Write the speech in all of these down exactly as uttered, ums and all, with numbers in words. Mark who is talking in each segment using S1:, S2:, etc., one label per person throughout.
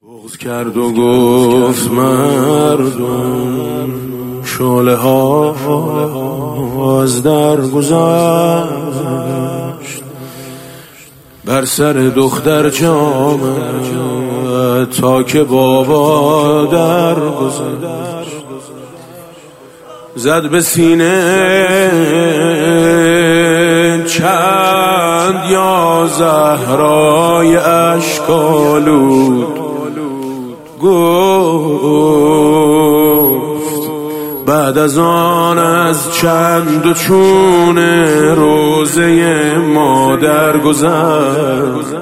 S1: بغض کرد و گفت مردم شعله ها از در گذشت، بر سر دختر جامد تا که بابا در گذشت. زد به سینه چند یا زهرای اشکالود، گفت بعد از آن از چند و چون روزه مادر گذشت.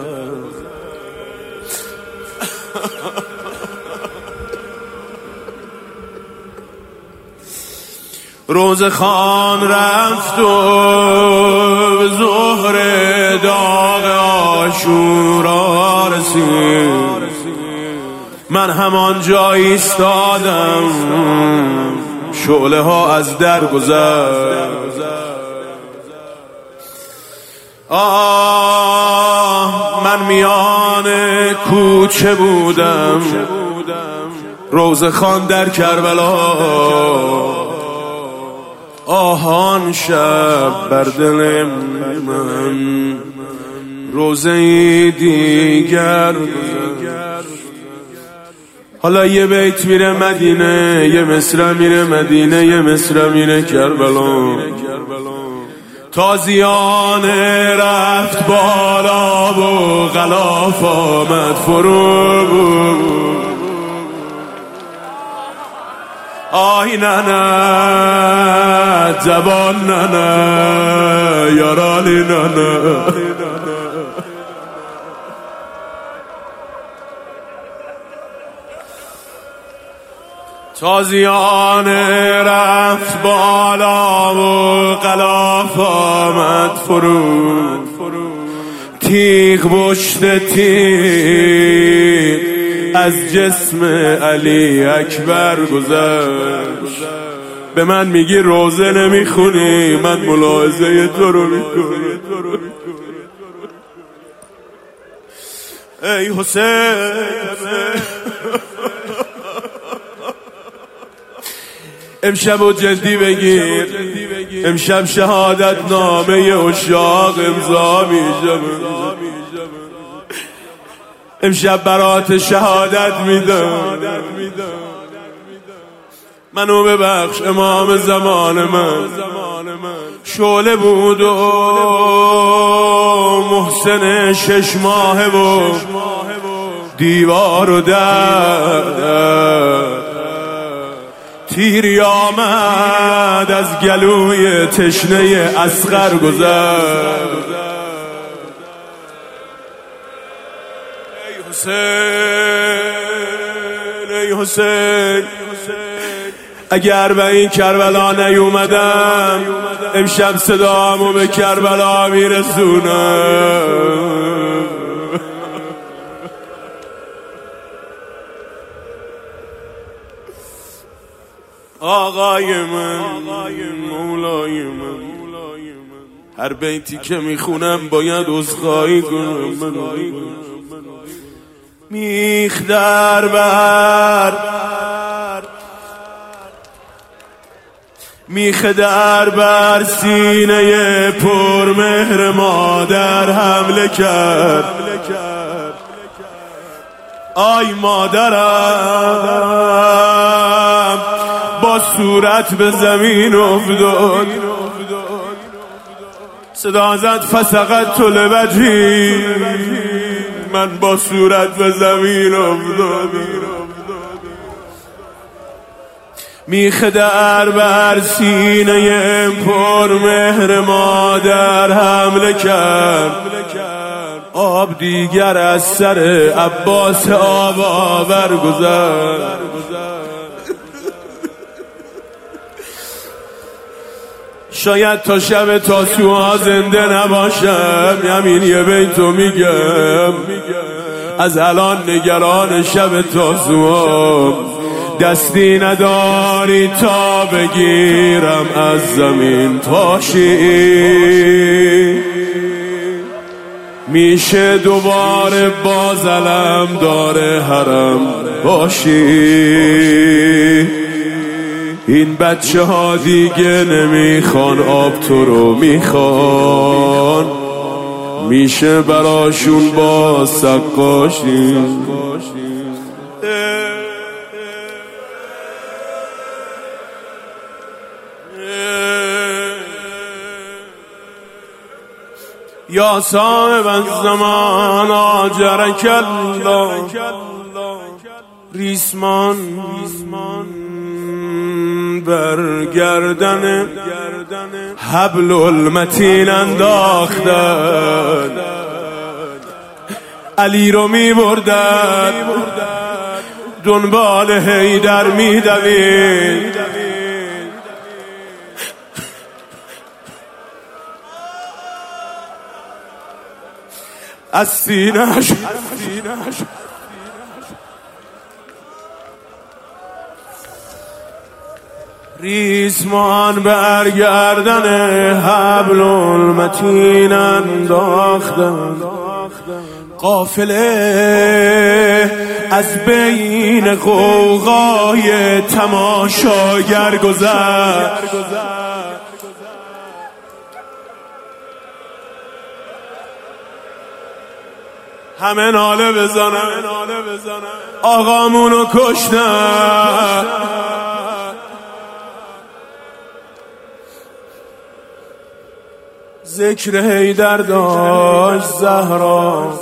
S1: روز خان رفت و به ظهر داغ عاشورا رسید، من همانجا ایستادم شعله ها از در گذشت. آه من میان کوچه بودم، روز خان در کربلا، آهان شب بر دل من روزه دیگر گذشت. حالا یه بیت میره مدینه، یه مصرع میره مدینه، یه مصرع میره کربلا. تازیانه رفت بالا و غلاف آمد فرو بود. آی ننه زبان ننه یارالی ننه، تازیانه رفت بالا و غلاف آمد فرود. تیغ پشت تیغ از جسم علی اکبر گذشت. به من میگی روزه نمیخونی، من ملاحظه تو رو میکنم. ای حسین امشب و جدی بگیر، امشب شهادت نامه عشاق امضا میشم، امشب برات شهادت میدم. منو ببخش امام زمان من، شعله بود و محسن شش ماهه و دیوار و در تیری آمد از گلوی تشنه اصغر گذشت. ای حسین ای حسین اگر به این کربلا نیومدم امشب صدامو به کربلا میرسونم. آقای من مولای من، هر بیتی که میخونم باید عذرخواهی کنم. میخ در بر میخ در بر سینه پر مهر مادر حمله کرد. آی مادرم با صورت به زمین افتاد، صدا زد فسقط تو لوجهی، من با صورت به زمین افتاد. میخ در بر سینه پر مهر مادر حمله کرد. آب دیگر از سر عباس آب آور گذشت. شاید تا شب تاسوعا زنده نباشم، همین یه بیتو میگم. از الان نگران شب تاسوعا، دستی نداری تا بگیرم از زمین تاشی. میشه دوباره باز علم داره حرم باشی. این بچه ها دیگه نمیخوان آب، تو رو میخوان. میشه براشون با سقاشی. یا صاحب الزمان آجرک الله، ریسمان برگردن حبل المتین انداختن. علی رو می بردن دنبال حیدر می دوید. از سینه‌اش ریسمان برگردن حبل المتین انداختن. قافله از بین غوغای تماشاگر گذشت. همه ناله بزنن آقامونو کشتن. ذکر حیدر داشت زهرا،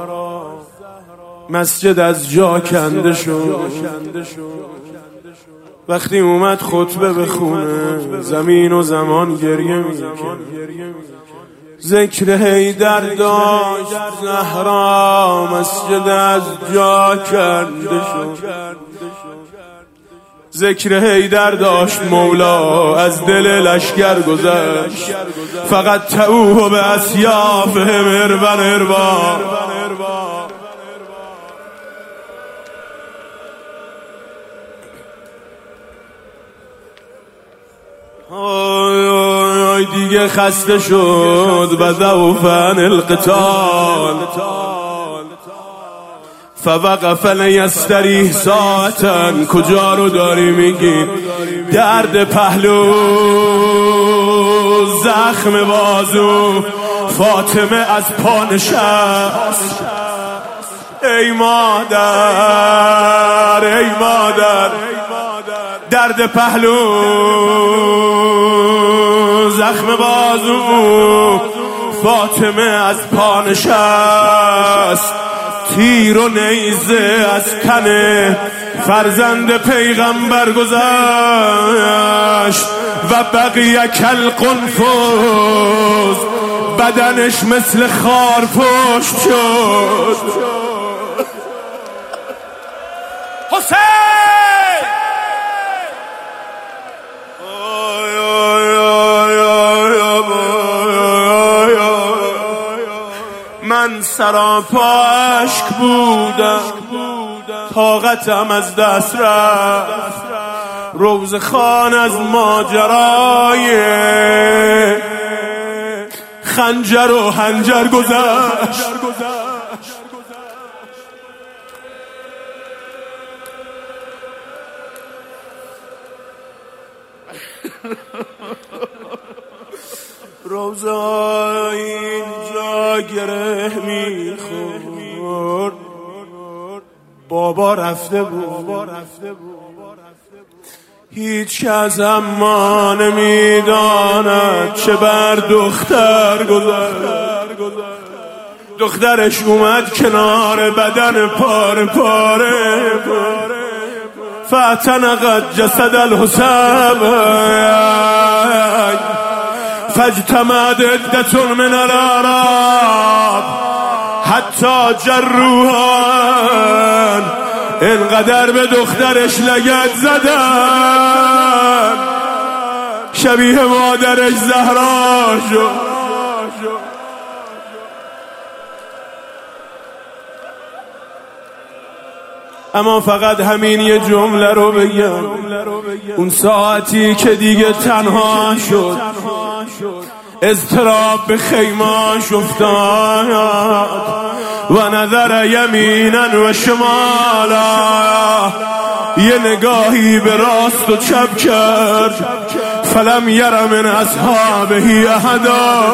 S1: مسجد از جا کنده شد. وقتی اومد خطبه بخونه زمین و زمان گریه میکرد. ذکر حیدر داشت زهرا، مسجد از جا کنده شد. ذکر حیدر داشت مولا، از دل لشکر گذشت. فقط تعوه به اسیافهم اربن اربا. آی دیگه خسته شد بدوفن القتال. فوقف لیستریح ساعتن. کجا رو داری میگی؟ درد پهلو، زخم بازو، فاطمه از پا نشست. ای مادر ای مادر، درد پهلو، زخم بازو، فاطمه از پا نشست. تیر و نیزه از تن فرزند پیغمبر گذشت. و بقیه کل قنفذ، بدنش مثل خار پشت شد. حسین من سراپا اشک بودم، طاقتم از دست رفت. روز خان از ماجرای خنجر و حنجر گذشت. روزا اینجا گره میخورد. بابا رفته بود، هیچ کس اما نمیداند چه بر دختر گذشت. دخترش اومد کنار بدن پاره پاره، فاعتنقت جسد الحسین. فاجتمعت عدة من الأعراب حتی جروحان. اینقدر به دخترش لگد زدن شبیه مادرش زهرا شد. اما فقط همین یه جمله رو بگم. اون ساعتی که دیگه تنها شد، اضطراب به خیماش افتاد و نظر یمینا و شمالا، یه نگاهی به راست و چپ کرد. فلم یر من اصحابه احدا،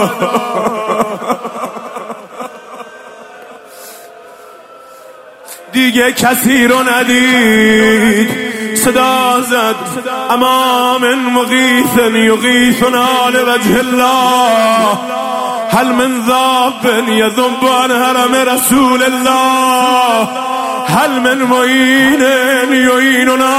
S1: دیگه کسی رو ندید. صدا زد اما من مغیث یغیثنا لوجه الله، هل من ذاب یذب عن حرم رسول الله، هل من معین یعیننا.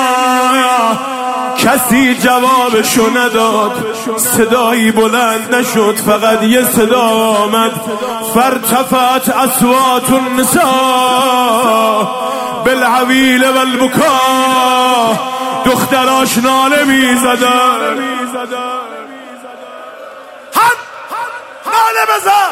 S1: کسی جوابشو نداد، صدایی بلند نشد، فقط یه صدا آمد. فارتفعت اصوات النساء بالعویل والبکا، دختراش ناله می زدن. هم ناله بزن.